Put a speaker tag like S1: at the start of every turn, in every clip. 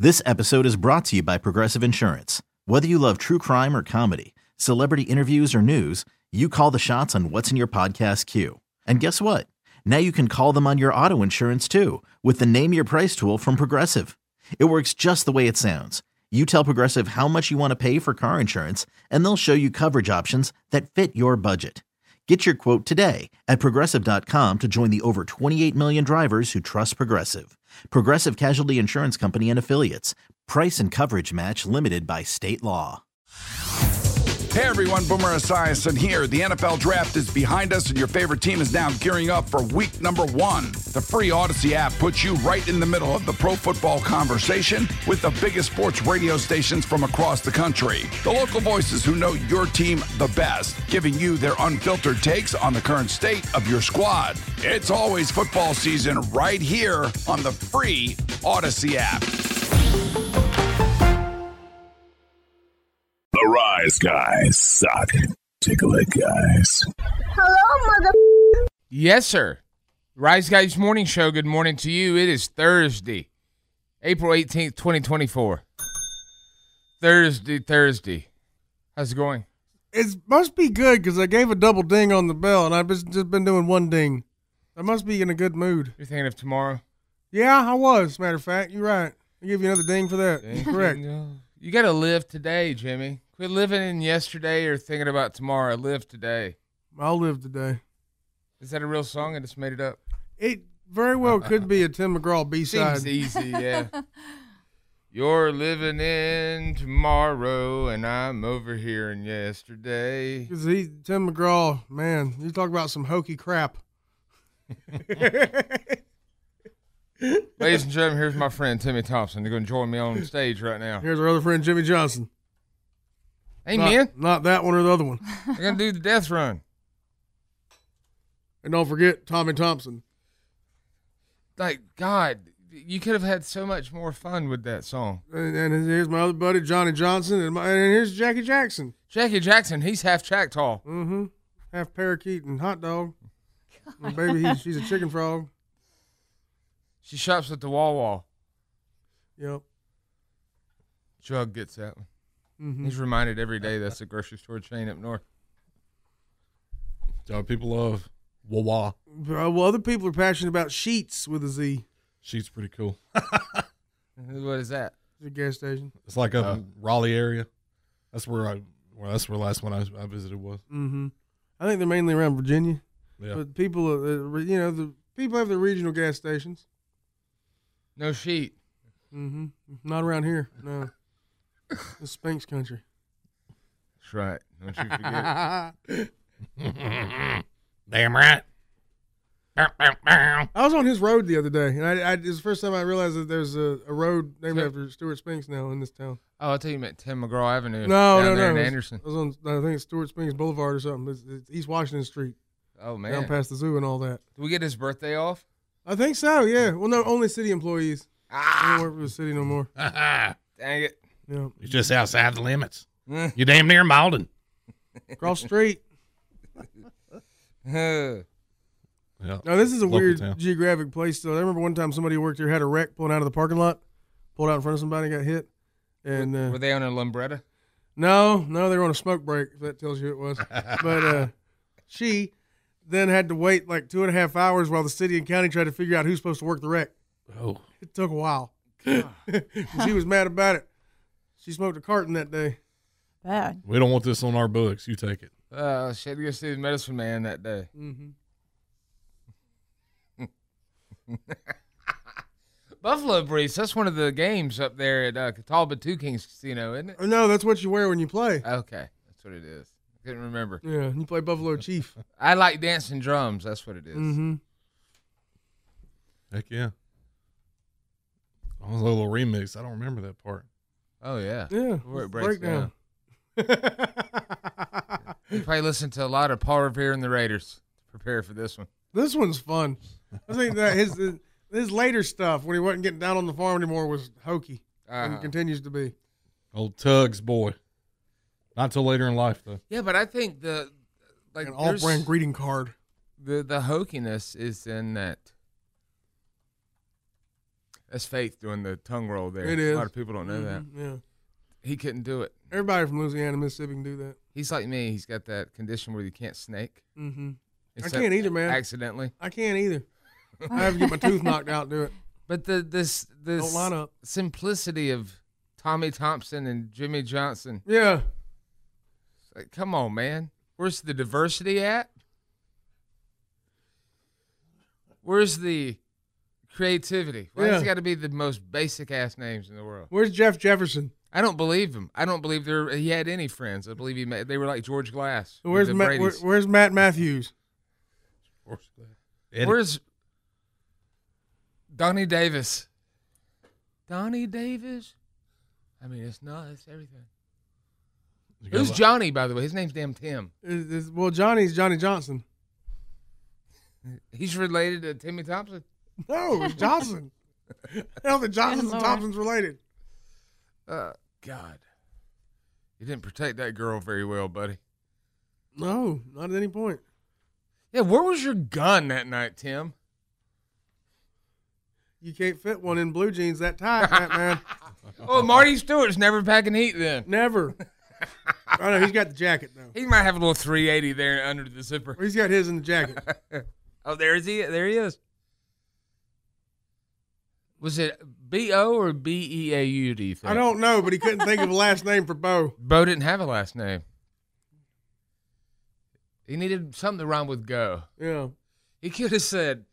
S1: This episode is brought to you by Progressive Insurance. Whether you love true crime or comedy, celebrity interviews or news, you call the shots on what's in your podcast queue. And guess what? Now you can call them on your auto insurance too with the Name Your Price tool from Progressive. It works just the way it sounds. You tell Progressive how much you want to pay for car insurance, and they'll show you coverage options that fit your budget. Get your quote today at Progressive.com to join the over 28 million drivers who trust Progressive. Progressive Casualty Insurance Company and Affiliates. Price and coverage match limited by state law.
S2: Hey everyone, Boomer Esiason here. The NFL Draft is behind us and your favorite team is now gearing up for week number 1. The free Odyssey app puts you right in the middle of the pro football conversation with the biggest sports radio stations from across the country. The local voices who know your team the best, giving you their unfiltered takes on the current state of your squad. It's always football season right here on the free Odyssey app.
S3: The Rise Guys suck. Take a look, guys.
S4: Hello, mother.
S5: Yes, sir. Rise Guys Morning Show, good morning to you. It is Thursday, April 18th, 2024. Thursday. How's it going?
S6: It must be good because I gave a double ding on the bell, and I've just been doing one ding. I must be in a good mood.
S5: You're thinking of tomorrow?
S6: Yeah, I was, matter of fact. You're right. I'll give you another ding for that. Correct.
S5: You got to live today, Jimmy. Quit living in yesterday or thinking about tomorrow. Live today.
S6: I'll live today.
S5: Is that a real song? I just made it up.
S6: It very well could be a Tim McGraw B-side.
S5: Seems easy, yeah. You're living in tomorrow, and I'm over here in yesterday.
S6: Because Tim McGraw, man, you talk about some hokey crap.
S5: Ladies and gentlemen, here's my friend Timmy Thompson. They're going to join me on stage right now.
S6: Here's our other friend Jimmy Johnson.
S5: Amen.
S6: Not that one or the other one.
S5: They're going to do the death run.
S6: And don't forget Tommy Thompson.
S5: Like, God, you could have had so much more fun with that song.
S6: And here's my other buddy, Johnny Johnson. And here's Jackie Jackson.
S5: Jackie Jackson, he's half Choctaw.
S6: Mm-hmm. Half parakeet and hot dog. And baby, she's a chicken frog.
S5: She shops at the Wawa.
S6: Yep.
S5: Jug gets that one.
S6: Mm-hmm.
S5: He's reminded every day that's a grocery store chain up north.
S7: So people love Wawa.
S6: Well, other people are passionate about Sheets with a Z.
S7: Sheet's pretty cool.
S5: What is that?
S6: It's a gas station.
S7: It's like up in Raleigh area. That's where that's where last one I visited was.
S6: Mm-hmm. I think they're mainly around Virginia.
S7: Yeah.
S6: But people, the people have their regional gas stations.
S5: No Sheet.
S6: Mm-hmm. Not around here. No. It's Spinks country.
S5: That's right. Don't you forget.
S7: Damn right.
S6: I was on his road the other day, and it's the first time I realized that there's a road named after Stuart Spinks now in this town.
S5: Oh, I thought you meant Tim McGraw Avenue.
S6: No.
S5: There in Anderson.
S6: I was on, I think it's Stuart Spinks Boulevard or something. It's East Washington Street.
S5: Oh, man.
S6: Down past the zoo and all that.
S5: Did we get his birthday off?
S6: I think so, yeah. Well, no, only city employees. I don't work for the city no more.
S5: Dang it.
S6: Yeah.
S7: You're just outside the limits. You damn near Malden.
S6: Cross the street.
S7: Yeah.
S6: Now, this is a
S7: Local
S6: weird
S7: town.
S6: geographic place, though. I remember one time somebody who worked here had a wreck pulling out of the parking lot, pulled out in front of somebody, got hit. And
S5: Were they on a Lumbretta?
S6: No, they were on a smoke break, if that tells you it was. But she then had to wait like 2.5 hours while the city and county tried to figure out who's supposed to work the wreck.
S7: Oh.
S6: It took a while. She was mad about it. She smoked a carton that day.
S4: Bad.
S7: We don't want this on our books. You take it.
S5: She had to go see the medicine man that day.
S6: Mm-hmm.
S5: Buffalo Breeze, that's one of the games up there at Catawba Two Kings Casino, isn't it?
S6: No, that's what you wear when you play.
S5: Okay, that's what it is. I couldn't remember.
S6: Yeah, you play Buffalo Chief.
S5: I like dancing drums. That's what it is.
S6: Mm-hmm.
S7: Heck yeah. I was a little remix. I don't remember that part.
S5: Oh, yeah.
S6: Yeah.
S5: Where it breaks
S6: breakdown.
S5: You probably listened to a lot of Paul Revere and the Raiders to prepare for this one.
S6: This one's fun. I think that his later stuff, when he wasn't getting down on the farm anymore, was hokey. And continues to be.
S7: Old Tuggs boy. Not till later in life, though.
S5: Yeah, but I think
S6: An all-brand greeting card.
S5: The hokiness is in that That's Faith doing the tongue roll there.
S6: It is.
S5: A lot of people don't know that.
S6: Yeah.
S5: He couldn't do it.
S6: Everybody from Louisiana, Mississippi can do that.
S5: He's like me. He's got that condition where you can't snake.
S6: Mm-hmm. I
S5: Except
S6: can't either, man.
S5: Accidentally.
S6: I can't either. I have to get my tooth knocked out to do it.
S5: But this
S6: Don't line up.
S5: simplicity of Tommy Thompson and Jimmy Johnson.
S6: Yeah.
S5: It's like, come on, man. Where's the diversity at? Where's the creativity? Why has it got to be the most basic ass names in the world?
S6: Where's Jeff Jefferson?
S5: I don't believe him. I don't believe he had any friends. I believe they were like George Glass.
S6: Where's
S5: the
S6: where's Matt Matthews?
S5: Where's Donnie Davis? Donnie Davis? I mean, it's everything. Who's Johnny, by the way? His name's damn Tim.
S6: Well, Johnny's Johnny Johnson.
S5: He's related to Timmy Thompson?
S6: No, it's Johnson. Hell, the Johnsons and Thompsons related.
S5: God. You didn't protect that girl very well, buddy.
S6: No, not at any point.
S5: Yeah, where was your gun that night, Tim?
S6: You can't fit one in blue jeans that tight, man.
S5: Oh, Marty Stewart's never packing heat then.
S6: Never. I know, he's got the jacket, though.
S5: He might have a little 380 there under the zipper.
S6: He's got his in the jacket.
S5: Oh, there he is. Was it B-O or B-E-A-U, do you think?
S6: I don't know, but he couldn't think of a last name for Bo.
S5: Bo didn't have a last name. He needed something to rhyme with go.
S6: Yeah.
S5: He could have said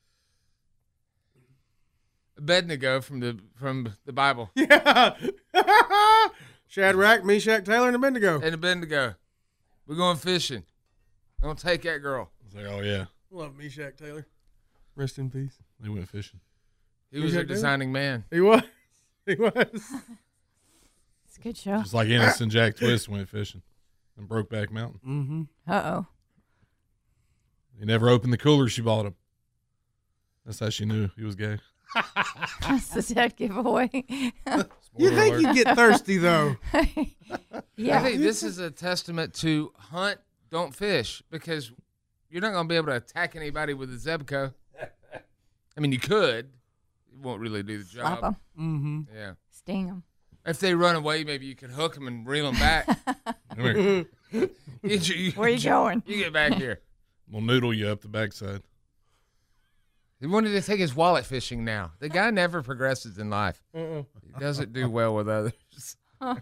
S5: Abednego from the Bible.
S6: Yeah. Shadrach, Meshach, Taylor, and Abednego.
S5: And Abednego. We're going fishing. Don't take that girl.
S7: I was like, oh, yeah.
S6: Love Meshach Taylor. Rest in peace.
S7: They went fishing.
S5: He was a designing man.
S6: He was. He was.
S4: It's a good show.
S7: Just like Ennis and Jack Twist went fishing in Brokeback Mountain.
S6: Mm-hmm.
S4: Uh-oh.
S7: He never opened the cooler she bought him. That's how she knew he was gay.
S4: That's the dead giveaway.
S6: You think you get thirsty, though.
S4: Yeah.
S5: I think this is a testament to hunt, don't fish, because you're not going to be able to attack anybody with a Zebco. I mean, you could. It won't really do the job.
S4: Slap them.
S6: Mm-hmm.
S5: Yeah.
S4: Sting them.
S5: If they run away, maybe you could hook them and reel them back.
S7: Come here.
S4: Where are you going?
S5: You get back here.
S7: We'll noodle you up the backside.
S5: He wanted to take his wallet fishing now. The guy never progresses in life.
S6: Uh-uh.
S5: He doesn't do well with others.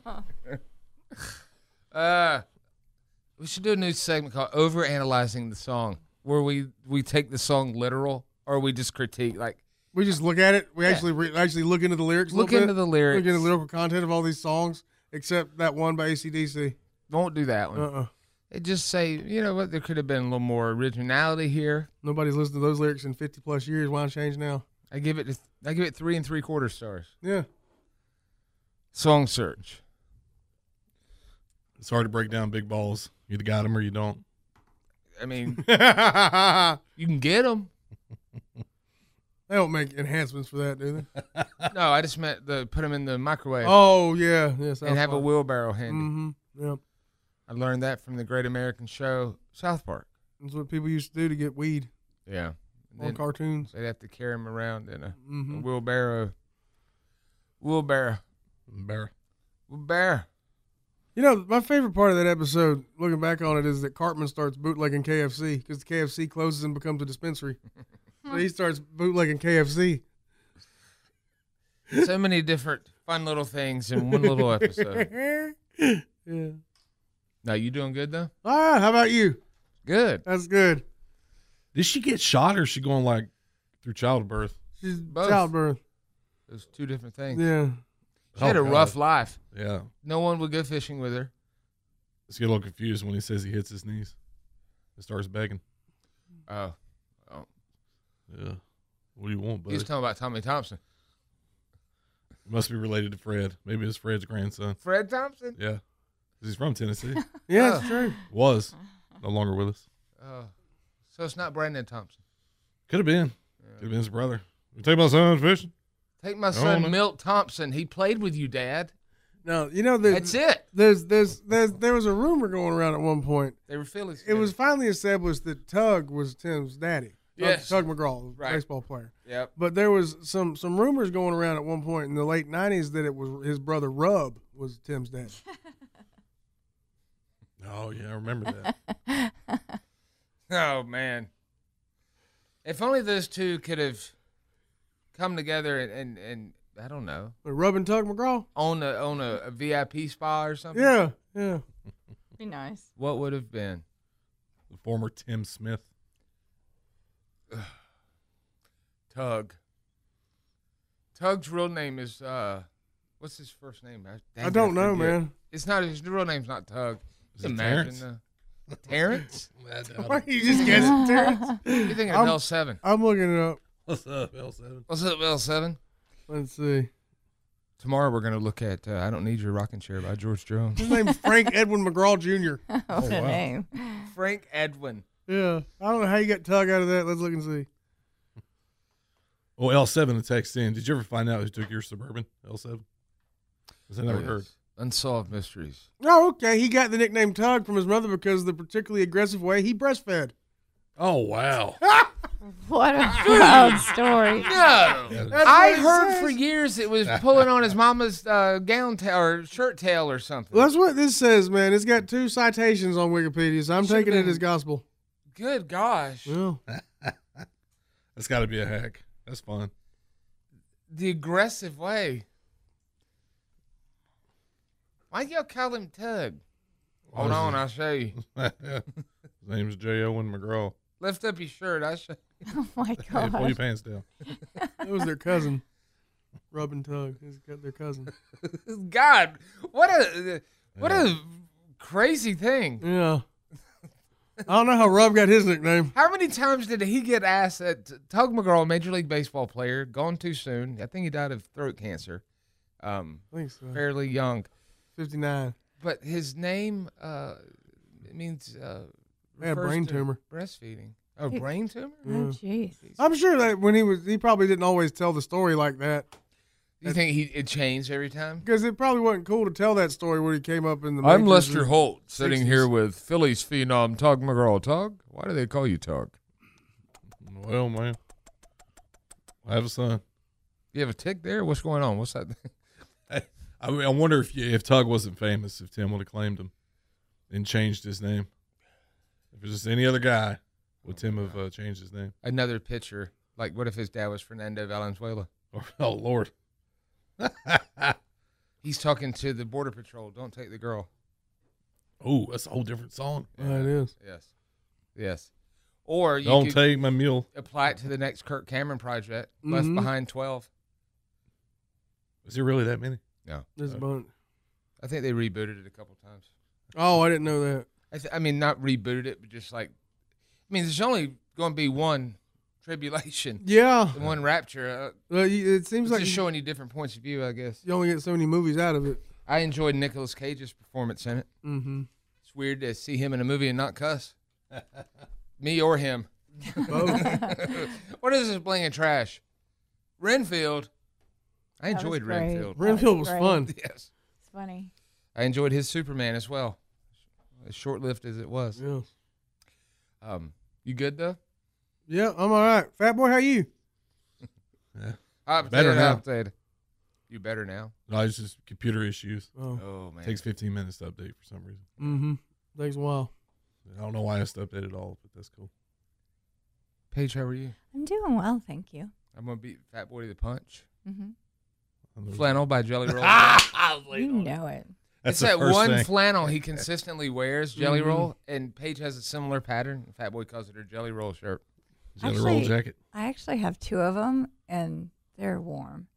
S5: We should do a new segment called Overanalyzing the Song, where we take the song literal or we just critique. Like,
S6: We just look at it. We actually look into the lyrics.
S5: Look into the lyrics.
S6: Look into the lyrical content of all these songs, except that one by AC/DC.
S5: Won't do that one.
S6: Uh-uh.
S5: It just say, you know what, there could have been a little more originality here.
S6: Nobody's listened to those lyrics in 50 plus years. Why change now?
S5: I give it 3 3/4 stars.
S6: Yeah.
S5: Song search.
S7: It's hard to break down big balls. You either got them or you don't.
S5: I mean,
S6: They
S5: you can get them.
S6: don't make enhancements for that, do they?
S5: No, I just meant put them in the microwave
S6: Oh, yeah. Yes.
S5: and have a wheelbarrow handy.
S6: Mm-hmm. Yep.
S5: I learned that from the Great American Show, South Park.
S6: That's what people used to do to get weed
S5: Yeah.
S6: on cartoons.
S5: They'd have to carry them around in a
S6: Mm-hmm.
S5: wheelbarrow.
S7: Bear.
S6: You know, my favorite part of that episode, looking back on it, is that Cartman starts bootlegging KFC because the KFC closes and becomes a dispensary. So he starts bootlegging KFC.
S5: So many different fun little things in one little episode.
S6: Yeah.
S5: Now, you doing good, though?
S6: All right. How about you?
S5: Good.
S6: That's good.
S7: Did she get shot or is she going like through childbirth?
S6: She's
S5: Both.
S6: childbirth.
S5: Those two different things.
S6: Yeah.
S5: She had a
S7: God.
S5: rough life.
S7: Yeah.
S5: No one would go fishing with her.
S7: Let's get a little confused when he says he hits his knees. He starts begging.
S5: Oh.
S7: Yeah. What do you want,
S5: He
S7: buddy?
S5: was talking about Tommy Thompson.
S7: He must be related to Fred. Maybe it's Fred's grandson.
S5: Fred Thompson?
S7: Yeah. 'Cause he's from Tennessee.
S6: Yeah,
S5: Oh.
S6: it's true.
S7: Was. No longer with us.
S5: Oh. So it's not Brandon Thompson.
S7: Could have been. Could have been his brother. You take my son fishing?
S5: Take my son,
S7: no.
S5: Milt Thompson. He played with you, Dad.
S6: No, you know,
S5: That's it.
S6: there was a rumor going around at one point.
S5: They were Phillies.
S6: It was finally established that Tug was Tim's daddy.
S5: Yes.
S6: Tug McGraw,
S5: Right.
S6: baseball player.
S5: Yep.
S6: But there was some rumors going around at one point in the late 90s that it was his brother Rub was Tim's dad.
S7: Oh, yeah, I remember that.
S5: Oh, man. If only those two could have come together and I don't know,
S6: But Rub and Tug McGraw?
S5: own a VIP spa or something.
S6: Yeah, yeah.
S4: Be nice.
S5: What would have been?
S7: The former Tim Smith.
S5: Tug. Tug's real name is what's his first name?
S6: I don't know,
S5: forget.
S6: man.
S5: It's not his real name's not Tug.
S7: Is it
S5: Imagine Terrence?
S6: Why you just guessing, Terrence?
S5: You're thinking
S6: I'm-
S5: of L7.
S6: I'm looking it up.
S7: What's up, L7?
S5: What's up, L7?
S6: Let's see.
S5: Tomorrow we're going to look at I Don't Need Your Rocking Chair by George Jones.
S6: His name's Frank Edwin McGraw Jr.
S4: What a
S7: wow.
S4: name.
S5: Frank Edwin.
S6: Yeah. I don't know how you got Tug out of that. Let's look and see.
S7: Oh, L7 to text in. Did you ever find out who took your Suburban, L7? Because I never heard.
S5: Unsolved Mysteries.
S6: Oh, okay. He got the nickname Tug from his mother because of the particularly aggressive way he breastfed.
S7: Oh, wow.
S4: What a proud story.
S5: No.
S6: That's
S5: I
S6: what it
S5: heard
S6: says.
S5: for years it was pulling on his mama's gown tail or shirt tail or something.
S6: Well, that's what this says, man. It's got 2 citations on Wikipedia, so I'm
S5: Should've
S6: taking it
S5: been-
S6: as gospel.
S5: Good gosh.
S6: Well,
S7: That's got to be a hack. That's fun.
S5: The aggressive way. Why y'all call him Tug? Hold on, I'll show you.
S7: His name's J. Owen McGraw.
S5: Lift up your shirt. I'll show
S4: Oh, my
S7: Hey, pull your
S4: God.
S7: pants down.
S6: that was their cousin. Rub and Tug. It's got their cousin.
S5: you. God, what a crazy thing.
S6: Yeah. I don't know how Rub got his nickname.
S5: How many times did he get asked that Tug McGraw, Major League Baseball player, gone too soon? I think he died of throat cancer.
S6: I think so.
S5: Fairly young.
S6: 59.
S5: But his name it means
S6: He had a
S5: refers
S6: brain
S5: to
S6: tumor.
S5: breastfeeding. Oh, brain tumor?
S6: Yeah.
S4: Oh, jeez.
S6: I'm sure that when he probably didn't always tell the story like that
S5: You think it changed every time?
S6: because it probably wasn't cool to tell that story when he came up in the.
S5: I'm
S6: majors
S5: Lester
S6: in-
S5: Holt, sitting
S6: 60s.
S5: here with Phillies phenom Tug McGraw. Tug? Why do they call you Tug?
S7: Well, man. I have a son.
S5: You have a tick there? What's going on? What's that?
S7: I mean, I wonder if Tug wasn't famous, if Tim would have claimed him and changed his name. If it was just any other guy, would Tim have changed his name?
S5: Another pitcher. Like, what if his dad was Fernando Valenzuela?
S7: Oh, Lord.
S5: He's talking to the Border Patrol. Don't take the girl.
S7: Oh, that's a whole different song.
S6: Yeah, it is.
S5: Yes. Yes. Or you
S7: Don't
S5: could
S7: take my mule.
S5: apply it to the next Kirk Cameron project, Left
S6: Mhm.
S5: Behind 12.
S7: Is there really that many?
S5: No.
S6: There's a bunch.
S5: I think they rebooted it a couple times.
S6: Oh, I didn't know that.
S5: I mean, not rebooted it, but just like, I mean, there's only going to be one tribulation
S6: Yeah.
S5: and one rapture.
S6: Well, it seems
S5: It's
S6: like
S5: just showing you different points of view, I guess.
S6: you only get so many movies out of it.
S5: I enjoyed Nicolas Cage's performance in it.
S6: Mm-hmm.
S5: It's weird to see him in a movie and not cuss. Me or him.
S6: Both.
S5: What is this blinging trash? Renfield. I
S4: That was
S5: enjoyed
S4: great.
S5: Renfield.
S6: Renfield was
S4: great.
S6: fun.
S5: Yes.
S4: It's funny.
S5: I enjoyed his Superman as well. As short-lived as it was.
S6: Yeah.
S5: You good though?
S6: Yeah, I'm all right. Fat boy, how you?
S7: Better now.
S5: Updated. You better now.
S7: No, it's just computer issues.
S6: Oh.
S5: Oh man.
S7: Takes 15 minutes to update for some reason.
S6: Mm-hmm. Takes a while.
S7: I don't know why I has to update it all, but that's cool.
S5: Paige, how are you?
S4: I'm doing well, thank you.
S5: I'm gonna beat Fat Boy to the punch.
S4: Mm-hmm.
S5: Flannel by Jelly Roll.
S4: You know it.
S7: That's
S5: it's
S7: the
S5: that
S7: first
S5: one
S7: thing.
S5: flannel he consistently wears, Jelly
S6: Mhm.
S5: Roll, and Paige has a similar pattern. Fat Boy calls it her Jelly Roll shirt.
S7: Jelly roll
S4: Actually-
S7: jacket.
S4: I actually have 2 of them, and they're warm.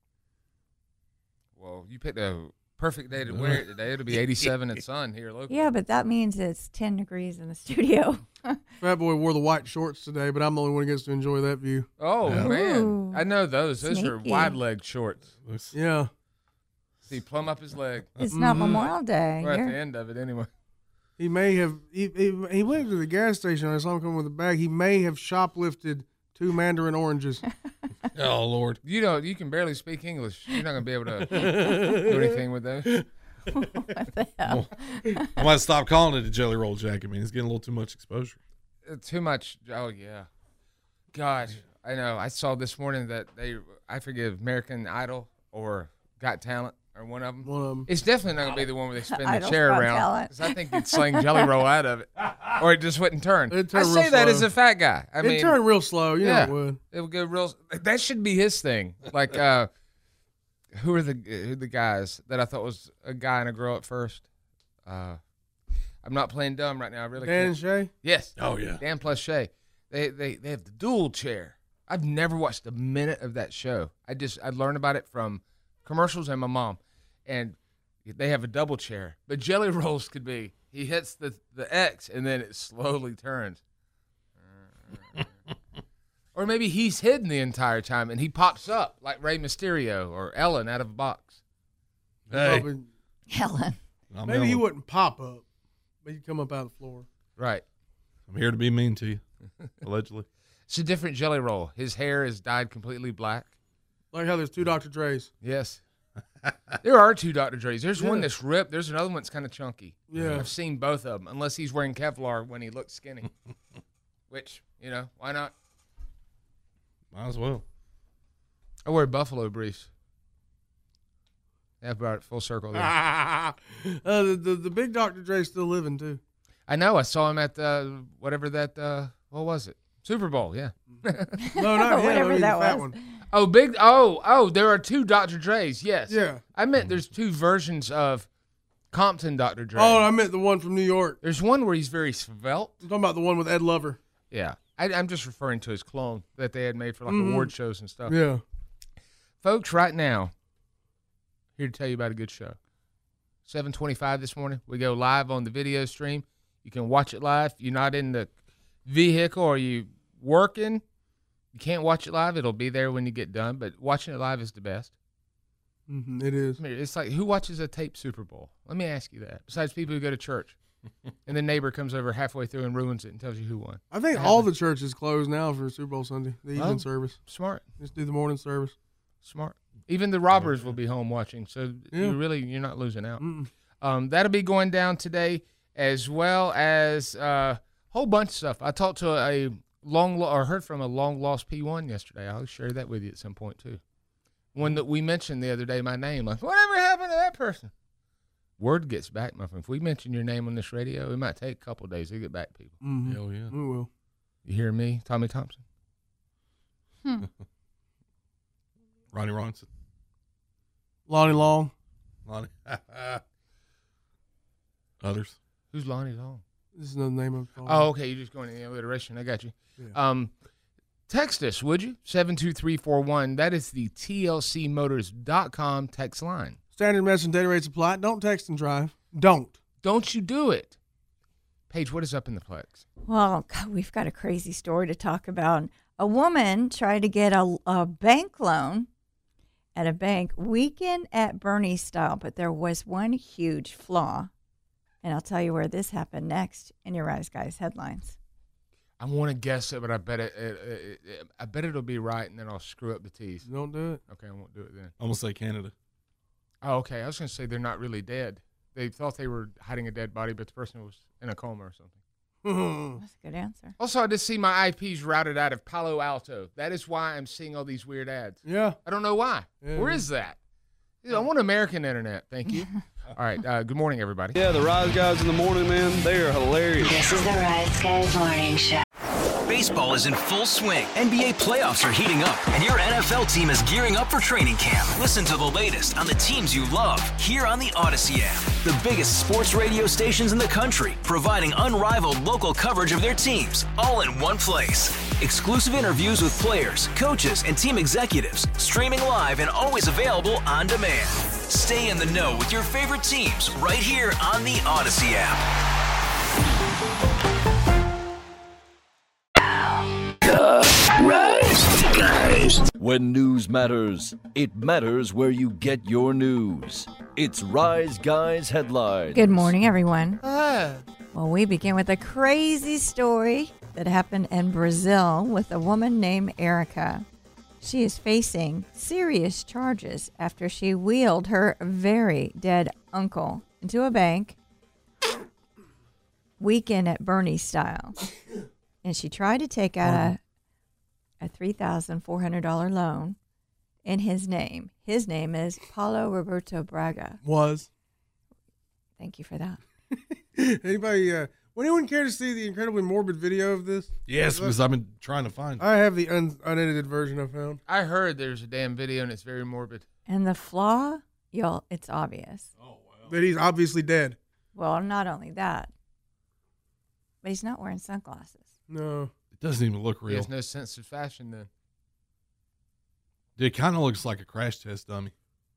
S5: Well, you picked a perfect day to wear it today. It'll be 87 and sun here locally.
S4: Yeah, but that means it's 10 degrees in the studio.
S6: Fat boy wore the white shorts today, but I'm the only one who gets to enjoy that view.
S5: Oh
S7: Yeah.
S5: man,
S4: Ooh.
S5: I know those. Those are
S4: Sneaky.
S5: wide leg shorts.
S7: Looks-
S6: Yeah.
S5: See, plumb up his leg.
S4: It's not
S6: Mhm.
S4: Memorial Day.
S5: We're at
S4: You're-
S5: the end of it anyway.
S6: He may have. He went to the gas station. I saw him come with a bag. He may have shoplifted 2 mandarin oranges.
S7: Oh, Lord.
S5: You know, you can barely speak English. You're not gonna be able to do anything with those.
S4: What the hell?
S7: I might stop calling it a jelly roll jacket. I mean, it's getting a little too much exposure.
S5: Too much. Oh yeah. God, I know. I saw this morning that I forget American Idol or Got Talent or one of them.
S6: One of them.
S5: It's definitely not going to be the one where they spin the
S4: Idol's
S5: chair
S4: Got
S5: around.
S4: Talent.
S5: 'Cause I think you'd sling Jelly Roll out of it, or it just wouldn't turn.
S6: It'd
S5: I
S6: turn
S5: say
S6: real
S5: that
S6: slow.
S5: as a fat guy. I mean,
S6: It turned real slow. You
S5: yeah,
S6: know it would.
S5: it would go real. That should be his thing. Like, who are the guys that I thought was a guy and a girl at first? I'm not playing dumb right now. I really
S6: Dan
S5: can't.
S6: and Shay?
S5: Yes.
S7: Oh, yeah.
S5: Dan plus Shay. They have the dual chair. I've never watched a minute of that show. I learned about it from commercials and my mom. And they have a double chair. But Jelly Rolls could be, he hits the X and then it slowly turns. Or maybe he's hidden the entire time and he pops up like Rey Mysterio or Ellen out of a box.
S7: Hey,
S6: Probably-
S4: Helen.
S7: I'm
S6: maybe he
S7: Ellen.
S6: wouldn't pop up, but he'd come up out of the floor.
S5: Right.
S7: I'm here to be mean to you, allegedly.
S5: It's a different Jelly Roll. His hair is dyed completely black.
S6: Like how there's 2 Dr. Dre's.
S5: Yes. There are 2 Dr. Dre's. There's one
S6: Yeah.
S5: that's ripped. There's another one that's kind of chunky.
S6: Yeah.
S5: I've seen both of them, unless he's wearing Kevlar when he looks skinny. Which, why not?
S7: Might as well.
S5: I wear buffalo briefs. Yeah, brought it full circle there.
S6: The big Dr. Dre's still living, too.
S5: I know. I saw him at whatever that, what was it? Super Bowl, yeah.
S6: No, not him.
S4: Whatever
S6: I mean,
S4: that
S6: the fat
S4: was.
S6: one.
S5: Oh, there are 2 Dr. Dre's, yes.
S6: Yeah.
S5: I meant there's 2 versions of Compton Dr. Dre.
S6: Oh, I meant the one from New York.
S5: There's one where he's very svelte.
S6: I'm talking about the one with Ed Lover.
S5: Yeah. I'm just referring to his clone that they had made for like award shows and stuff.
S6: Yeah.
S5: Folks, right now, here to tell you about a good show. 7:25 this morning, we go live on the video stream. You can watch it live. If you're not in the vehicle or you working, you can't watch it live. It'll be there when you get done, but watching it live is the best.
S6: It is.
S5: I mean, it's like, who watches a taped Super Bowl? Let me ask you that. Besides people who go to church. And the neighbor comes over halfway through and ruins it and tells you who won.
S6: I think all the churches close now for Super Bowl Sunday, the evening
S5: Oh.
S6: service.
S5: Smart.
S6: Just do the morning service.
S5: Smart. Even the robbers will be home watching, so
S6: Yeah.
S5: you're not losing out. That'll be going down today, as well as a whole bunch of stuff. I talked to heard from a long lost P1 yesterday. I'll share that with you at some point too. One that we mentioned the other day, my name, like whatever happened to that person? Word gets back, my friend. If we mention your name on this radio, it might take a couple of days to get back to people.
S7: Hell yeah.
S6: We will.
S5: You hear me, Tommy Thompson?
S7: Ronnie Ronson.
S6: Lonnie Long.
S7: Lonnie. Others.
S5: Who's Lonnie Long?
S6: This is another name of.
S5: Oh, okay. You're just going in the alliteration. I got you. Text us, would you? 72341. That is the TLCmotors.com text line.
S6: Standard message and data rates apply. Don't text and drive. Don't.
S5: Don't you do it. Paige, what is up in the Plex?
S4: Well, God, we've got a crazy story to talk about. A woman tried to get a bank loan at a bank, weekend at Bernie style, but there was one huge flaw. And I'll tell you where this happened next in your Rise Guys headlines.
S5: I want to guess it, but I bet it'll be right, and then I'll screw up the T's.
S6: Don't do it.
S5: Okay, I won't do it then.
S7: I'm going to say Canada.
S5: Oh, okay. I was going to say they're not really dead. They thought they were hiding a dead body, but the person was in a coma or something.
S4: That's a good answer.
S5: Also, I just see my IPs routed out of Palo Alto. That is why I'm seeing all these weird ads.
S6: Yeah.
S5: I don't know why.
S6: Yeah.
S5: Where is that? I want American internet. Thank you. All right. Good morning, everybody.
S8: Yeah, the Rise Guys in the morning, man, they are hilarious.
S9: This is the Rise Guys Morning Show.
S10: Baseball is in full swing. NBA playoffs are heating up, and your NFL team is gearing up for training camp. Listen to the latest on the teams you love here on the Odyssey app. The biggest sports radio stations in the country, providing unrivaled local coverage of their teams, all in one place. Exclusive interviews with players, coaches, and team executives, streaming live and always available on demand. Stay in the know with your favorite teams right here on the Odyssey app.
S3: Rise Guys.
S11: When news matters, it matters where you get your news. It's Rise Guys Headlines.
S4: Good morning, everyone. Well, we begin with a crazy story that happened in Brazil with a woman named Erica. She is facing serious charges after she wheeled her very dead uncle into a bank, weekend at Bernie style. And she tried to take out a $3,400 loan in his name. His name is Paulo Roberto Braga.
S6: Was.
S4: Thank you for that.
S6: Anybody, would anyone care to see the incredibly morbid video of this?
S7: Yes, because I've been trying to find it.
S6: I have the unedited version I found.
S5: I heard there's a damn video and it's very morbid.
S4: And the flaw, y'all, it's obvious.
S7: Oh, wow.
S6: That he's obviously dead.
S4: Well, not only that, but he's not wearing sunglasses.
S6: No.
S7: It doesn't even look
S5: He
S7: real.
S5: has no sense of fashion then.
S7: It kind of looks like a crash test dummy.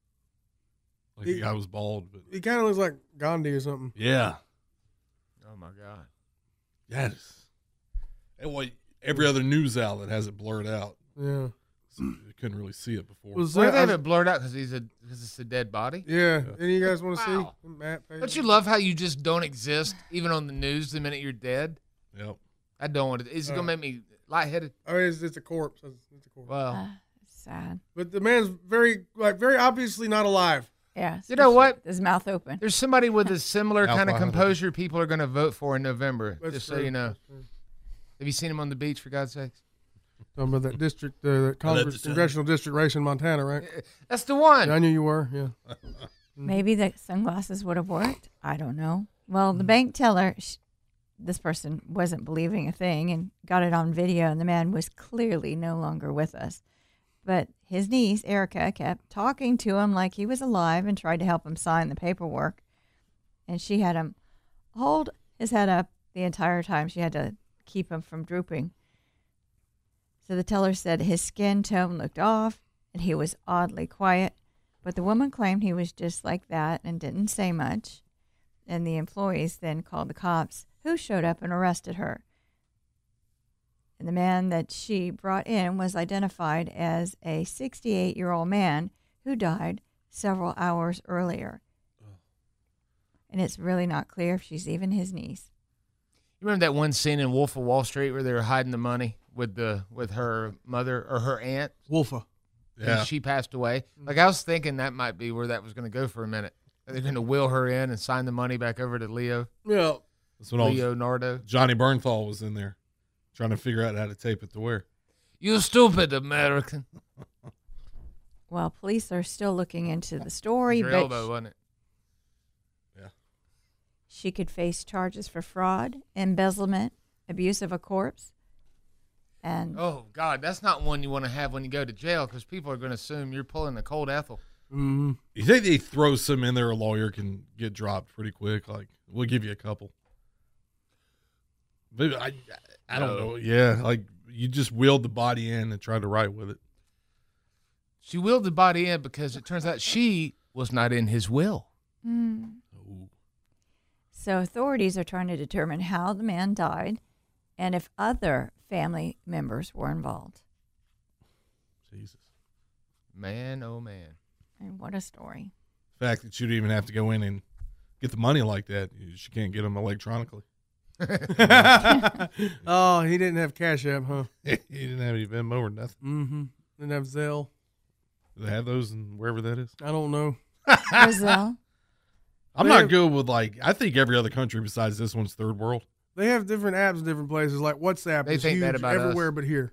S7: Like the guy was bald, but
S6: He kind of looks like Gandhi or something.
S7: yeah.
S5: Oh, my God.
S7: Yes. And what every other news outlet has it blurred out.
S6: Yeah.
S7: So you couldn't really see it before.
S6: Was
S5: Why do
S6: that,
S5: they have it blurred out? Because it's a dead body?
S6: yeah. Any of you guys want to
S5: Wow.
S6: see? Matt,
S5: Don't you love how you just don't exist, even on the news, the minute you're dead?
S7: Yep.
S5: I don't want it. It's going to make me lightheaded.
S6: I mean, it's a corpse. It's a corpse.
S5: Well,
S4: Sad.
S6: But the man's very obviously not alive.
S4: Yeah.
S5: You know what?
S4: His mouth open.
S5: there's somebody with a similar kind of
S7: Alcohol.
S5: composure people are going to vote for in November,
S6: That's
S5: just so
S6: true.
S5: you know.
S6: That's true.
S5: Have you seen him on the beach, for God's sakes?
S6: Talking about that district, that congressional district race in Montana, right?
S5: That's the one.
S6: Yeah, I knew you were. Yeah.
S4: Maybe the sunglasses would have worked. I don't know. Well, the bank teller, this person wasn't believing a thing and got it on video, and the man was clearly no longer with us. But his niece, Erica, kept talking to him like he was alive and tried to help him sign the paperwork. And she had him hold his head up the entire time. She had to keep him from drooping. So the teller said his skin tone looked off and he was oddly quiet. But the woman claimed he was just like that and didn't say much. And the employees then called the cops, who showed up and arrested her. And the man that she brought in was identified as a 68-year-old man who died several hours earlier. And it's really not clear if she's even his niece.
S5: You remember that one scene in Wolf of Wall Street where they were hiding the money with her mother or her aunt?
S6: Wolfa.
S7: Yeah.
S5: And she passed away. Like, I was thinking that might be where that was going to go for a minute. They're going to wheel her in and sign the money back over to Leo.
S6: Yeah.
S7: That's when
S5: Leonardo.
S7: Johnny Bernthal was in there trying to figure out how to tape it to where.
S5: You stupid American.
S4: Well, police are still looking into the story,
S5: Your
S4: but
S5: elbow, wasn't it?
S4: she could face charges for fraud, embezzlement, abuse of a corpse, and
S5: Oh, God, that's not one you want to have when you go to jail because people are going to assume you're pulling a cold Ethel.
S6: Mm-hmm.
S7: You think they throw some in there a lawyer can get dropped pretty quick? Like, we'll give you a couple. But I don't know. Yeah, like you just wheeled the body in and tried to write with it.
S5: She wheeled the body in because it turns out she was not in his will.
S4: So authorities are trying to determine how the man died and if other family members were involved.
S7: Jesus.
S5: Man, oh, man.
S4: And what a story.
S7: The fact that she'd even have to go in and get the money like that, she can't get them electronically.
S6: Oh, he didn't have Cash App, huh?
S7: He didn't have any Venmo or nothing.
S6: Mm-hmm. Didn't have Zelle.
S7: Do they have those in wherever that is?
S6: I don't know.
S4: Brazil.
S7: I'm not good with, like, I think every other country besides this one's third world.
S6: They have different apps in different places. Like WhatsApp
S5: They
S6: is
S5: think
S6: huge
S5: that about
S6: everywhere
S5: us.
S6: but here.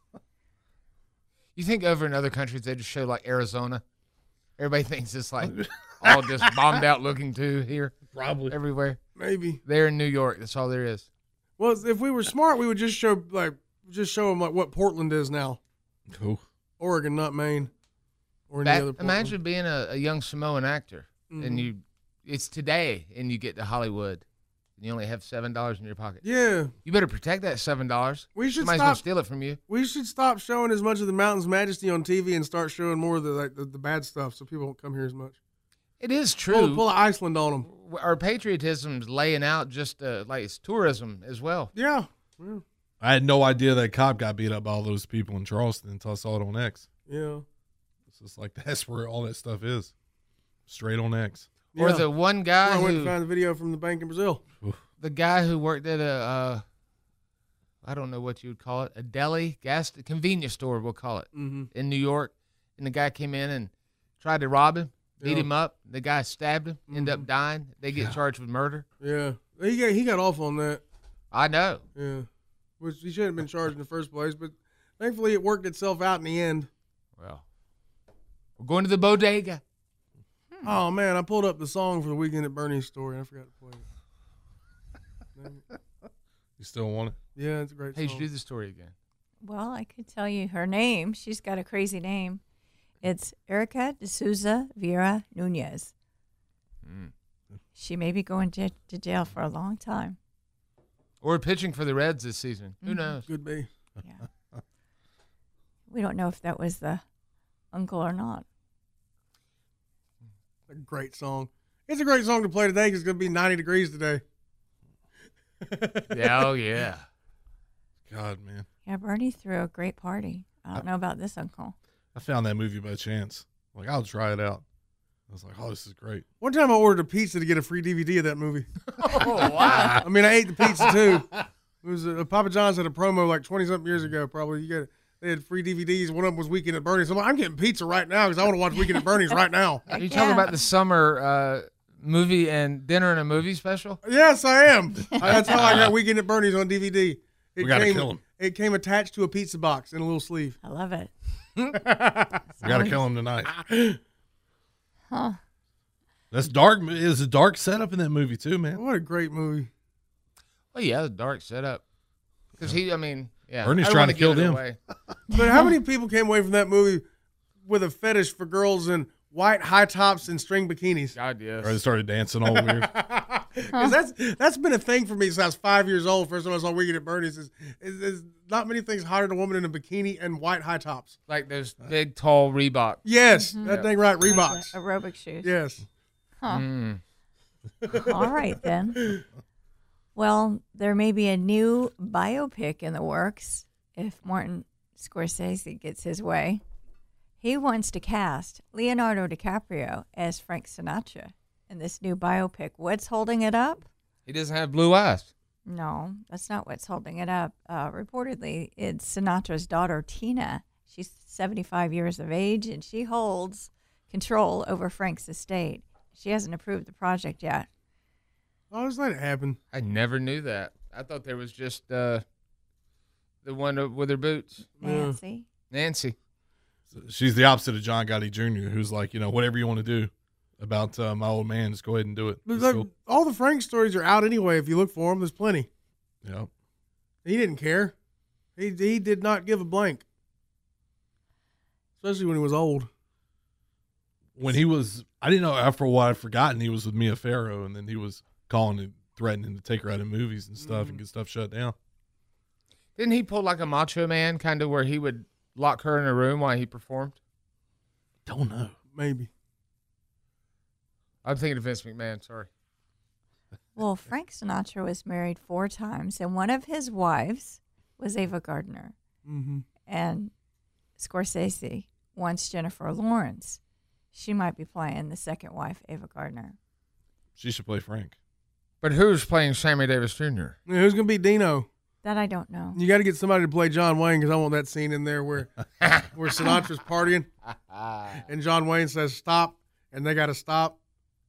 S5: You think over in other countries they just show like Arizona? Everybody thinks it's like all just bombed out looking too here.
S7: Probably.
S5: Everywhere.
S6: Maybe.
S5: There in New York, that's all there is.
S6: Well, if we were smart, we would just show them like what Portland is now.
S7: Cool.
S6: Oregon, not Maine. Or any other Portland.
S5: Imagine being a young Samoan actor and it's today and you get to Hollywood and you only have $7 in your pocket.
S6: Yeah.
S5: You better protect that $7.
S6: We should
S5: Somebody's
S6: stop
S5: gonna steal it from you.
S6: We should stop showing as much of the mountain's majesty on TV and start showing more of the bad stuff, so people won't come here as much.
S5: It is true.
S6: Pull Iceland on them.
S5: Our patriotism's laying out just like it's tourism as well.
S6: Yeah.
S7: I had no idea that cop got beat up by all those people in Charleston until I saw it on X.
S6: Yeah.
S7: It's just like that's where all that stuff is. Straight on X.
S5: Or the one guy
S6: I went
S5: who
S6: to find the video from the bank in Brazil.
S5: The guy who worked at I don't know what you would call it, a deli, convenience store, we'll call it, in New York. And the guy came in and tried to rob him, beat him up. The guy stabbed him, ended up dying. They get charged with murder.
S6: Yeah. He got off on that.
S5: I know.
S6: Yeah. Which he shouldn't have been charged in the first place. But Thankfully, it worked itself out in the end.
S5: Well, we're going to the bodega.
S6: Oh, man, I pulled up the song for the Weekend at Bernie's story, and I forgot to play it.
S7: You still want it?
S6: Yeah, it's a great
S5: Hey,
S6: song.
S5: you do the story again.
S4: Well, I could tell you her name. She's got a crazy name. It's Erica de Souza Vieira Nunez. She may be going to jail for a long time.
S5: Or pitching for the Reds this season. Who knows?
S6: Could be.
S4: Yeah. We don't know if that was the uncle or not.
S6: A great song. It's a great song to play today because it's going to be 90 degrees today.
S5: Yeah, oh, yeah.
S7: God, man.
S4: Yeah, Bernie threw a great party. I don't know about this uncle.
S7: I found that movie by chance. Like, I'll try it out. I was like, oh, this is great.
S6: One time I ordered a pizza to get a free DVD of that movie.
S5: Oh, wow.
S6: I mean, I ate the pizza too. It was Papa John's had a promo like 20-something years ago, probably. They had free DVDs. One of them was Weekend at Bernie's. I'm like, I'm getting pizza right now because I want to watch Weekend at Bernie's right now.
S5: Are you talking about the summer movie and dinner and a movie special?
S6: Yes, I am. That's how I got Weekend at Bernie's on DVD.
S7: We got to kill him.
S6: It came attached to a pizza box in a little sleeve.
S4: I love it.
S7: We got to kill him tonight.
S4: Huh.
S7: That's dark. It's a dark setup in that movie too, man.
S6: What a great movie.
S5: Oh, yeah, the dark setup. Because yeah.
S7: Bernie's
S5: I don't
S7: trying
S5: wanna
S7: to kill
S5: give it
S7: them.
S5: away.
S6: But how many people came away from that movie with a fetish for girls in white high tops and string bikinis?
S5: God, yes.
S7: Or they started dancing all weird.
S6: Because that's been a thing for me since I was 5 years old. First time I saw Weekend at Bernie's is not many things hotter than a woman in a bikini and white high tops.
S5: Like those big, tall Reebok.
S6: Yes, that thing right,
S4: Like
S6: Reeboks.
S4: the aerobic shoes.
S6: Yes.
S4: Huh. All right, then. Well, there may be a new biopic in the works if Martin Scorsese gets his way. He wants to cast Leonardo DiCaprio as Frank Sinatra in this new biopic. What's holding it up?
S5: He doesn't have blue eyes.
S4: No, that's not what's holding it up. Reportedly, it's Sinatra's daughter, Tina. She's 75 years of age, and she holds control over Frank's estate. She hasn't approved the project yet.
S6: I'll just let it happen.
S5: I never knew that. I thought there was just the one with her boots.
S4: Nancy.
S7: She's the opposite of John Gotti Jr., who's like, whatever you want to do about my old man, just go ahead and do it.
S6: But look, all the Frank stories are out anyway. If you look for them, there's plenty.
S7: Yeah.
S6: He didn't care. He did not give a blank. Especially when he was old.
S7: When he was, I didn't know, after a while I'd forgotten he was with Mia Farrow, and then he was calling and threatening to take her out of movies and stuff and get stuff shut down.
S5: Didn't he pull like a Macho Man, kind of where he would lock her in a room while he performed?
S7: Don't know.
S6: Maybe.
S5: I'm thinking of Vince McMahon, sorry.
S4: Well, Frank Sinatra was married 4 times, and one of his wives was Ava Gardner.
S6: Mm-hmm.
S4: And Scorsese wants Jennifer Lawrence. She might be playing the second wife, Ava Gardner.
S7: She should play Frank.
S5: But who's playing Sammy Davis Jr.?
S6: Yeah, who's going to be Dino?
S4: That I don't know.
S6: You got to get somebody to play John Wayne because I want that scene in there where Sinatra's partying and John Wayne says stop, and they got to stop.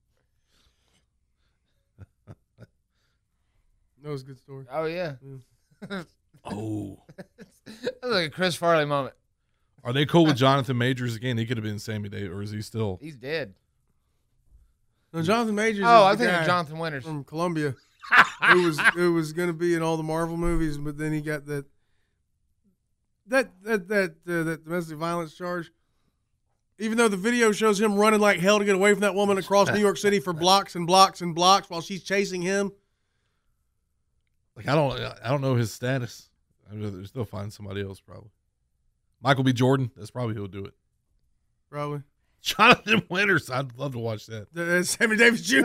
S6: That was a good story.
S5: Oh, yeah.
S7: Oh.
S5: That was like a Chris Farley moment.
S7: Are they cool with Jonathan Majors again? He could have been Sammy Davis, or is he still?
S5: He's dead.
S6: No, Jonathan Majors.
S5: Oh, I
S6: is the
S5: think of
S6: guy
S5: Jonathan Winters
S6: from Columbia. who was going to be in all the Marvel movies, but then he got that domestic violence charge. Even though the video shows him running like hell to get away from that woman across New York City for blocks and blocks and blocks while she's chasing him.
S7: Like I don't know his status. They're still finding somebody else probably. Michael B. Jordan. That's probably who'll do it.
S6: Probably.
S7: Jonathan Winters. I'd love to watch that.
S6: Sammy Davis Jr.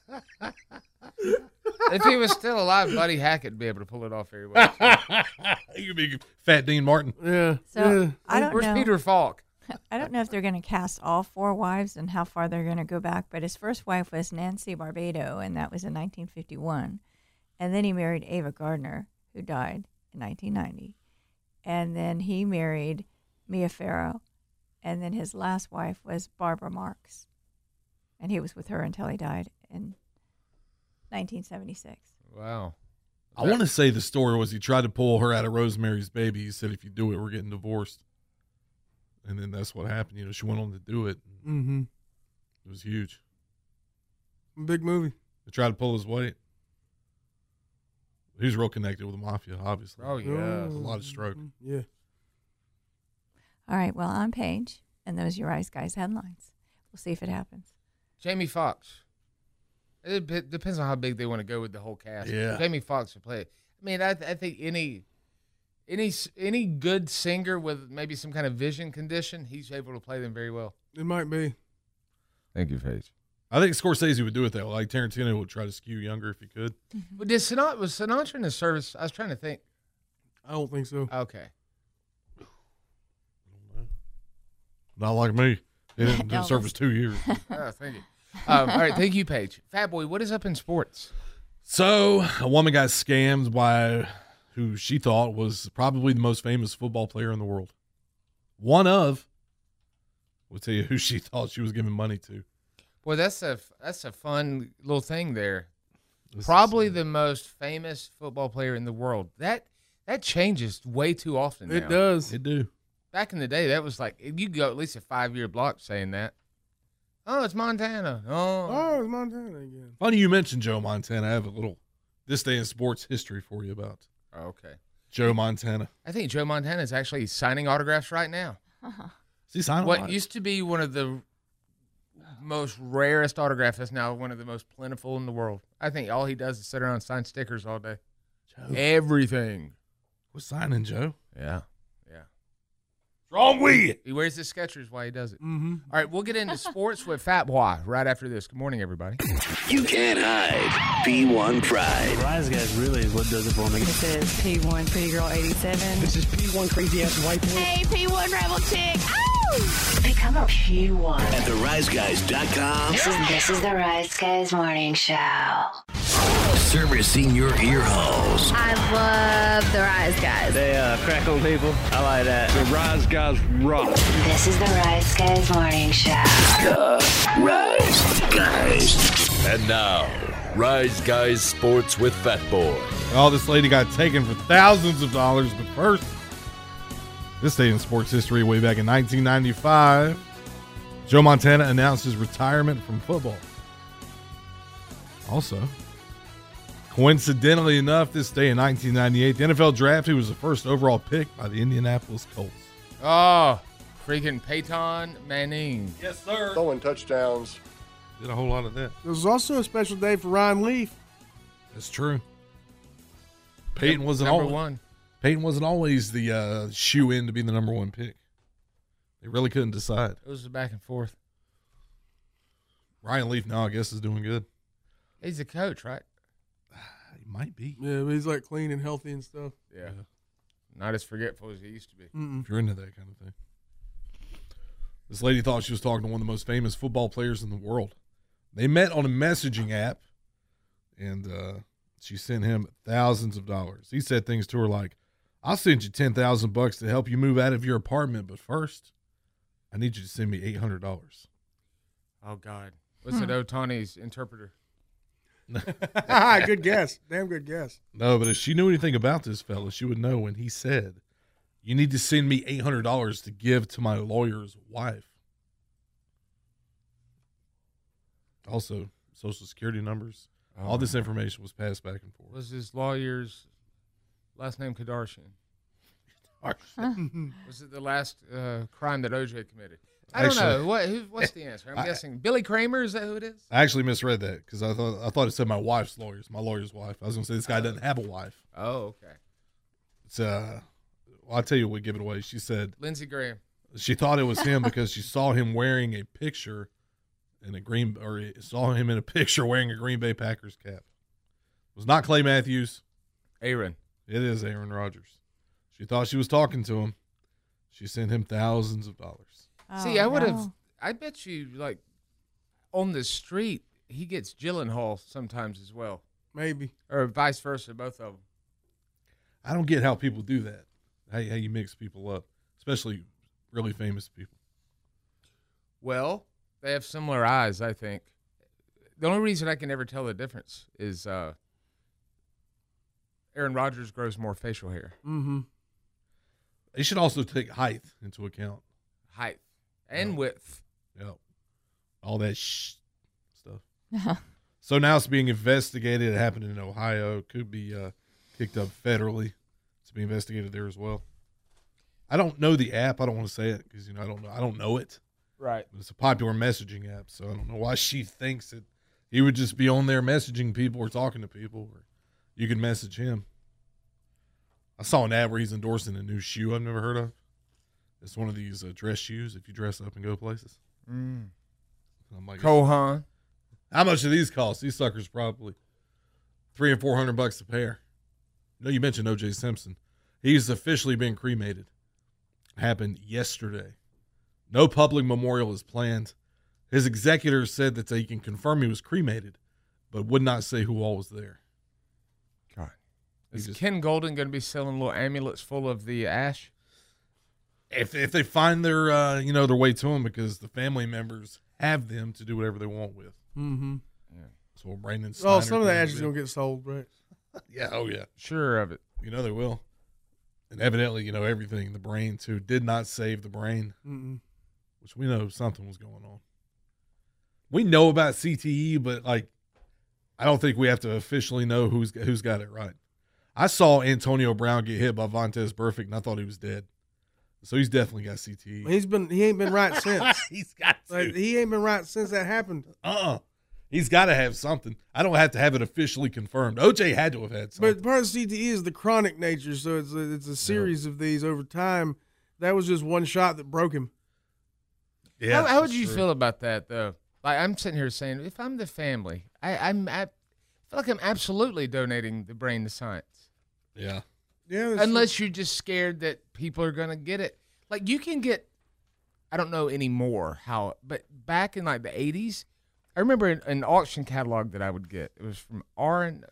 S5: If he was still alive, Buddy Hackett would be able to pull it off very well.
S7: He could be Fat Dean Martin.
S6: Yeah.
S4: So I don't
S5: Where's
S4: know.
S5: Peter Falk?
S4: I don't know if they're going to cast all 4 wives and how far they're going to go back, but his first wife was Nancy Barbado, and that was in 1951. And then he married Ava Gardner, who died in 1990. And then he married Mia Farrow, and then his last wife was Barbara Marx. And he was with her until he died in 1976.
S5: Wow.
S7: I want to say the story was he tried to pull her out of Rosemary's Baby. He said, if you do it, we're getting divorced. And then that's what happened. You know, she went on to do it.
S6: Mm-hmm.
S7: It was huge.
S6: Big movie.
S7: They tried to pull his weight. He's real connected with the mafia, obviously.
S5: Oh, yeah.
S7: A lot of stroke.
S6: Yeah.
S4: All right. Well, I'm Paige, and those are your Rise Guys headlines. We'll see if it happens.
S5: Jamie Foxx. It depends on how big they want to go with the whole cast.
S7: Yeah.
S5: Jamie Foxx will play it. I mean, I think any good singer with maybe some kind of vision condition, he's able to play them very well.
S6: It might be.
S5: Thank you, Paige.
S7: I think Scorsese would do it, though. Like Tarantino would try to skew younger if he could.
S5: But was Sinatra in the service? I was trying to think.
S6: I don't think so.
S5: Okay.
S7: Not like me. He didn't do service 2 years.
S5: Oh, thank you. All right, thank you, Paige. Fat Boy, what is up in sports?
S7: So, a woman got scammed by who she thought was probably the most famous football player in the world. One of. We'll tell you who she thought she was giving money to.
S5: Boy, that's a fun little thing there. Probably the most famous football player in the world. That changes way too often now.
S6: It does.
S7: It do.
S5: Back in the day, that was like, you could go at least a 5-year block saying that. Oh, it's Montana.
S6: Oh, it's Montana again.
S7: Funny you mentioned Joe Montana. I have a little this day in sports history for you about
S5: Okay.
S7: Joe Montana.
S5: I think Joe Montana is actually signing autographs right now.
S7: Is he signing
S5: What used to be one of the most rarest autographs is now one of the most plentiful in the world. I think all he does is sit around and sign stickers all day.
S7: Joe.
S5: Everything.
S7: What's signing, Joe?
S5: Yeah.
S7: Wrong with you?
S5: He wears his Skechers while he does it.
S6: Mm-hmm.
S5: All right, we'll get into sports with Fat Boy right after this. Good morning, everybody.
S3: You can't hide P1 pride.
S8: Rise Guys really is what does it for me.
S12: This is P1 Pretty Girl 87.
S8: This is P1 Crazy Ass White Boy.
S12: Hey, P1 Rebel Chick. Ow!
S9: Become a P1
S3: At theriseguys.com.
S9: This is the Rise Guys Morning Show.
S3: Servicing your ear holes.
S12: I love the Rise Guys.
S8: They crack on people. I like that. The Rise Guys rock.
S9: This is the Rise Guys Morning Show.
S3: The Rise Guys.
S11: And now, Rise Guys Sports with Fat Boy.
S7: Well, this lady got taken for thousands of dollars, but first, this day in sports history, way back in 1995, Joe Montana announced his retirement from football. Also, coincidentally enough, this day in 1998, the NFL draft, he was the first overall pick by the Indianapolis Colts.
S5: Oh, freaking Peyton Manning.
S7: Yes, sir.
S13: Throwing touchdowns.
S7: Did a whole lot of that.
S6: It was also a special day for Ryan Leaf.
S7: That's true. Peyton wasn't
S5: number
S7: always,
S5: one.
S7: Peyton wasn't always the shoe-in to be the number one pick. They really couldn't decide.
S5: It was back and forth.
S7: Ryan Leaf now, I guess, is doing good.
S5: He's a coach, right?
S7: He might be.
S6: Yeah, but he's like clean and healthy and stuff.
S5: Yeah. Not as forgetful as he used to be.
S7: If you're into that kind of thing. This lady thought she was talking to one of the most famous football players in the world. They met on a messaging app, and she sent him thousands of dollars. He said things to her like, I'll send you $10,000 to help you move out of your apartment, but first, I need you to send me $800.
S5: Oh, God. Was it Otani's interpreter?
S6: Good guess. Damn good guess.
S7: No, but if she knew anything about this fella, she would know when he said, you need to send me $800 to give to my lawyer's wife. Also, Social Security numbers. All this information was passed back and forth.
S5: Was his lawyer's last name Kardashian? Was it the last crime that OJ committed? I don't know. What's the answer? I'm guessing Billy Kramer. Is that who it is?
S7: I actually misread that because I thought it said my wife's lawyers, my lawyer's wife. I was going to say this guy doesn't have a wife.
S5: Oh, okay.
S7: It's well, I'll tell you what give it away. She said
S5: Lindsey Graham.
S7: She thought it was him because she saw him wearing a picture saw him in a picture wearing a Green Bay Packers cap. It was not Clay Matthews.
S5: Aaron.
S7: It is Aaron Rodgers. She thought she was talking to him. She sent him thousands of dollars.
S5: See, I would have. I bet you, like, on the street, he gets Gyllenhaal sometimes as well.
S6: Maybe.
S5: Or vice versa, both of them.
S7: I don't get how people do that. How you mix people up, especially really famous people.
S5: Well, they have similar eyes, I think. The only reason I can never tell the difference is Aaron Rodgers grows more facial hair.
S6: Mm-hmm.
S7: They should also take height into account.
S5: Height and width.
S7: Yep. All that stuff. So now it's being investigated. It happened in Ohio. Could be kicked up federally. It's being investigated there as well. I don't know the app. I don't want to say it because I don't know it.
S5: Right.
S7: But it's a popular messaging app, so I don't know why she thinks that he would just be on there messaging people or talking to people, or you can message him. I saw an ad where he's endorsing a new shoe I've never heard of. It's one of these dress shoes if you dress up and go places.
S5: Mm.
S7: I'm like,
S5: Kohan.
S7: how much do these cost? These suckers probably $300 and $400 a pair. You mentioned O.J. Simpson. He's officially been cremated. Happened yesterday. No public memorial is planned. His executors said that they can confirm he was cremated, but would not say who all was there.
S5: God. Is Ken Golden going to be selling little amulets full of the ash?
S7: If they find their their way to him, because the family members have them to do whatever they want with.
S6: Mm-hmm.
S7: Yeah. So Brandon.
S6: Oh, some of the ashes gonna get sold, right?
S7: Yeah. Oh yeah.
S5: Sure of it.
S7: They will. And evidently, everything. The brain too did not save the brain, which we know something was going on. We know about CTE, but I don't think we have to officially know who's got it right. I saw Antonio Brown get hit by Vontaze Burfict, and I thought he was dead. So he's definitely got CTE.
S6: He ain't been right since.
S7: He's got to.
S6: He ain't been right since that happened.
S7: He's got to have something. I don't have to have it officially confirmed. OJ had to have had something.
S6: But part of CTE is the chronic nature, so it's a series of these over time. That was just one shot that broke him.
S7: Yeah.
S5: How would you feel about that, though? I'm sitting here saying, if I'm the family, I feel like I'm absolutely donating the brain to science.
S7: Yeah.
S6: Yeah.
S5: Unless you're just scared that people are going to get it. You can get, I don't know anymore how, but back in the 80s, I remember an auction catalog that I would get. It was from R&R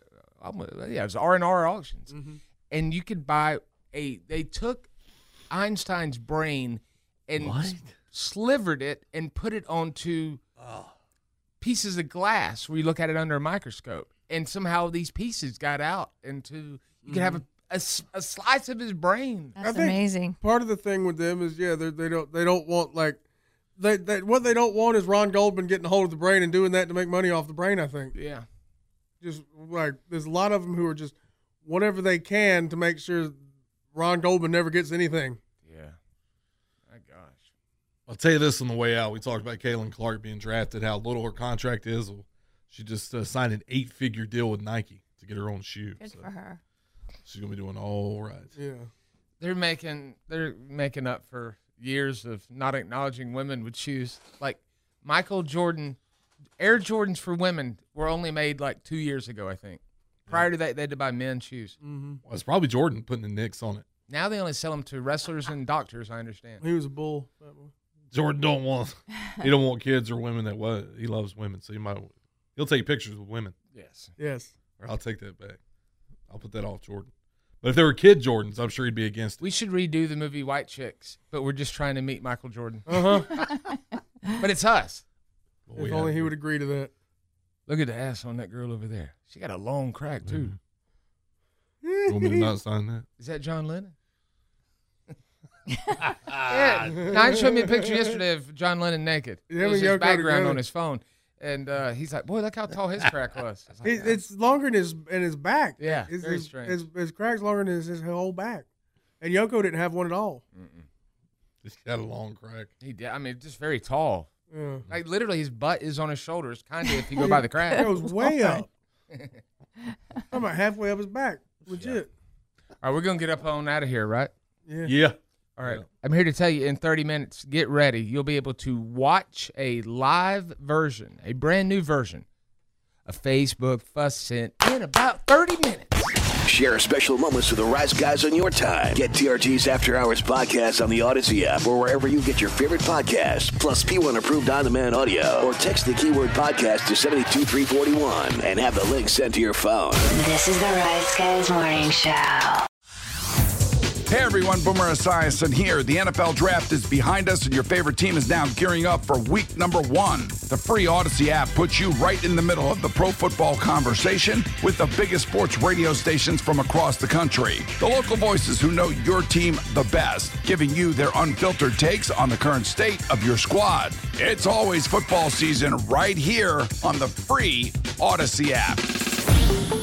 S5: Auctions. Mm-hmm. And you could buy they took Einstein's brain and slivered it and put it onto pieces of glass where you look at it under a microscope. And somehow these pieces got out into, you could have a slice of his brain.
S4: That's amazing.
S6: Part of the thing with them is, they don't want what they don't want is Ron Goldman getting a hold of the brain and doing that to make money off the brain, I think.
S5: Yeah.
S6: Just there's a lot of them who are just whatever they can to make sure Ron Goldman never gets anything.
S5: Yeah. My gosh.
S7: I'll tell you this on the way out. We talked about Caitlin Clark being drafted, how little her contract is. Well, she just signed an 8-figure deal with Nike to get her own shoe.
S4: Good for her.
S7: She's going to be doing all right.
S6: Yeah.
S5: They're making up for years of not acknowledging women with shoes. Like Michael Jordan, Air Jordans for women were only made 2 years ago, I think. Prior to that, they had to buy men's shoes.
S6: Mm-hmm.
S7: Well, it's probably Jordan putting the nicks on it.
S5: Now they only sell them to wrestlers and doctors, I understand.
S6: He was a bull.
S7: Jordan don't want kids or women he loves women, so he'll take pictures with women.
S6: Yes.
S7: Or I'll take that back. I'll put that off Jordan. But if there were kid Jordans, I'm sure he'd be against it.
S5: We should redo the movie White Chicks, but we're just trying to meet Michael Jordan. But it's us.
S6: Well, if only he would agree to that.
S5: Look at the ass on that girl over there. She got a long crack, too.
S7: You want me to not sign that?
S5: Is that John Lennon? Yeah. Nine showed me a picture yesterday of John Lennon naked. It was his background on his phone. And he's like, boy, look how tall his crack was.
S6: It's longer than his back.
S5: Yeah,
S6: it's
S5: very strange.
S6: His crack's longer than his whole back. And Yoko didn't have one at all.
S7: He's got a long crack.
S5: He did. I mean, just very tall.
S6: Yeah.
S5: Literally, his butt is on his shoulders, kind of, if you go by the crack.
S6: It goes way up. I'm about halfway up his back. Legit.
S5: All right, we're going to get up on out of here, right?
S7: Yeah.
S5: All right. I'm here to tell you in 30 minutes, get ready. You'll be able to watch a live version, a brand new version of Facebook Fuss Sent in about 30 minutes.
S13: Share special moments with the Rise Guys on your time. Get TRT's After Hours podcast on the Odyssey app or wherever you get your favorite podcasts. Plus P1 approved on-demand audio. Or text the keyword podcast to 72341 and have the link sent to your phone.
S9: This is the Rise Guys Morning Show.
S2: Hey everyone, Boomer Esiason here. The NFL Draft is behind us and your favorite team is now gearing up for week number 1. The free Odyssey app puts you right in the middle of the pro football conversation with the biggest sports radio stations from across the country. The local voices who know your team the best, giving you their unfiltered takes on the current state of your squad. It's always football season right here on the free Odyssey app.